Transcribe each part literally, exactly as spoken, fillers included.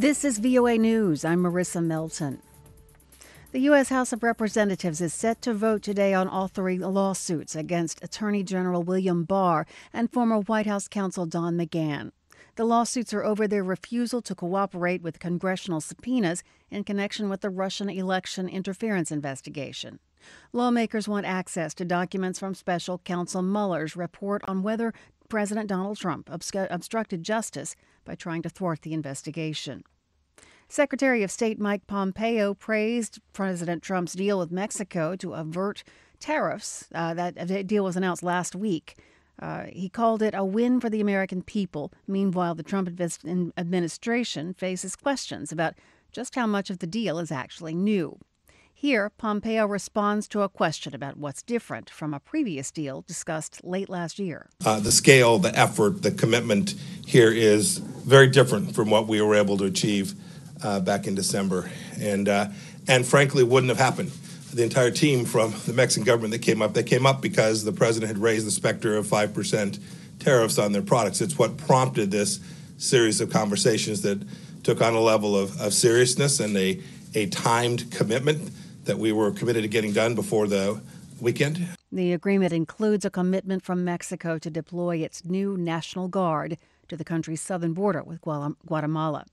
This is V O A News. I'm Marissa Melton. The U S. House of Representatives is set to vote today on all three lawsuits against Attorney General William Barr and former White House counsel Don McGahn. The lawsuits are over their refusal to cooperate with congressional subpoenas in connection with the Russian election interference investigation. Lawmakers want access to documents from special counsel Mueller's report on whether President Donald Trump obstru- obstructed justice by trying to thwart the investigation. Secretary of State Mike Pompeo praised President Trump's deal with Mexico to avert tariffs. Uh, that deal was announced last week. Uh, he called it a win for the American people. Meanwhile, the Trump administration faces questions about just how much of the deal is actually new. Here, Pompeo responds to a question about what's different from a previous deal discussed late last year. Uh, the scale, the effort, the commitment here is very different from what we were able to achieve uh, back in December. And, uh, and frankly, wouldn't have happened. The entire team from the Mexican government that came up, they came up because the president had raised the specter of five percent tariffs on their products. It's what prompted this series of conversations that took on a level of, of seriousness and a, a timed commitment that we were committed to getting done before the weekend. The agreement includes a commitment from Mexico to deploy its new National Guard to the country's southern border with Guatemala.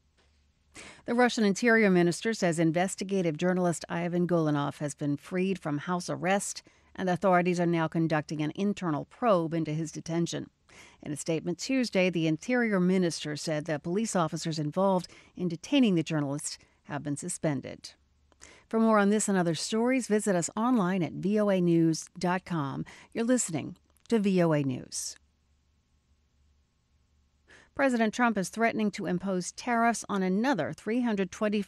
The Russian Interior Minister says investigative journalist Ivan Golanov has been freed from house arrest, and authorities are now conducting an internal probe into his detention. In a statement Tuesday, the Interior Minister said that police officers involved in detaining the journalist have been suspended. For more on this and other stories, visit us online at V O A news dot com. You're listening to V O A News. President Trump is threatening to impose tariffs on another three hundred twenty-five